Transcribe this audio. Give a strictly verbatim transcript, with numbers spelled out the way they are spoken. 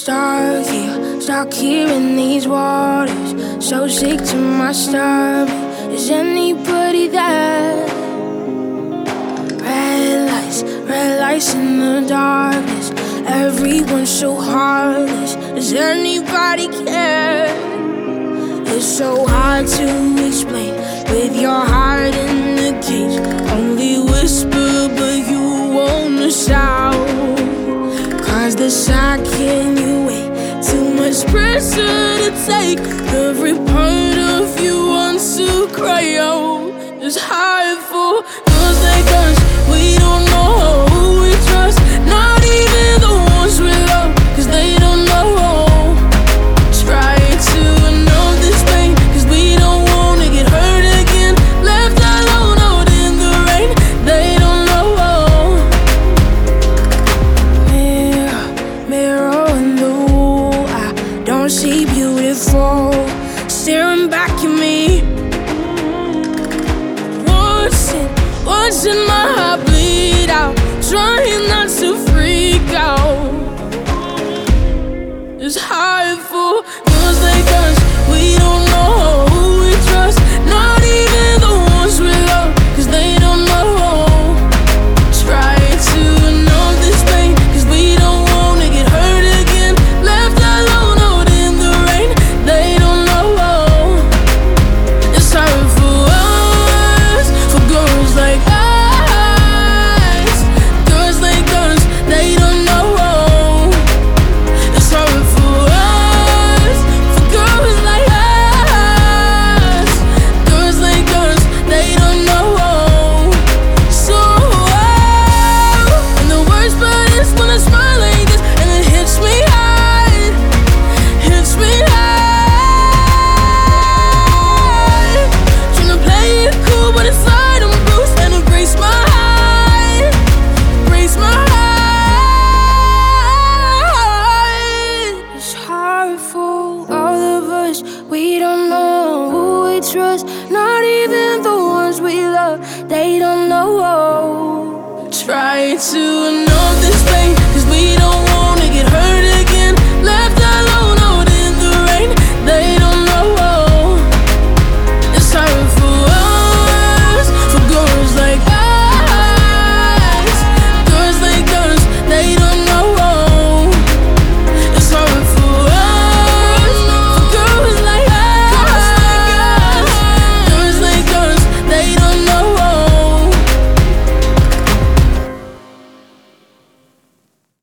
Stuck here, stuck here in these waters. So sick to my stomach. Is anybody there? Red lights, red lights in the darkness. Everyone's so heartless. Does anybody care? It's so hard to explain with your heart in the cage. Only whisper, but you wanna shout. Cause the second you wait, too much pressure to take. Every part of you wants to cry out. It's hard for girls like us. We don't know who we trust, not even the ones we love, cause they don't know. Try to know this pain, cause we don't wanna get hurt again. Left alone out in the rain, they don't know. Mirror, mirror in the wall, I don't see beautiful staring back at me. Watching, watching my heart bleed out, trying not to freak out. It's hard for girls like us. We don't know who we trust, not even the ones we love, cause they don't know. Try to know this pain, cause we don't wanna get hurt again. Left alone out in the rain, they don't know. It's hard for us, for girls like us. Girls like us, they don't know. It's hard for us, for girls like us. Girls like us, they don't know. So, and the worst part is when I smile like this and it hits me hard, hits me hard. Tryna play it cool, but inside I'm bruised and it breaks my heart, breaks my heart. It's hard for all of us. We don't know who we trust, not even the ones we love. They don't know. Try to know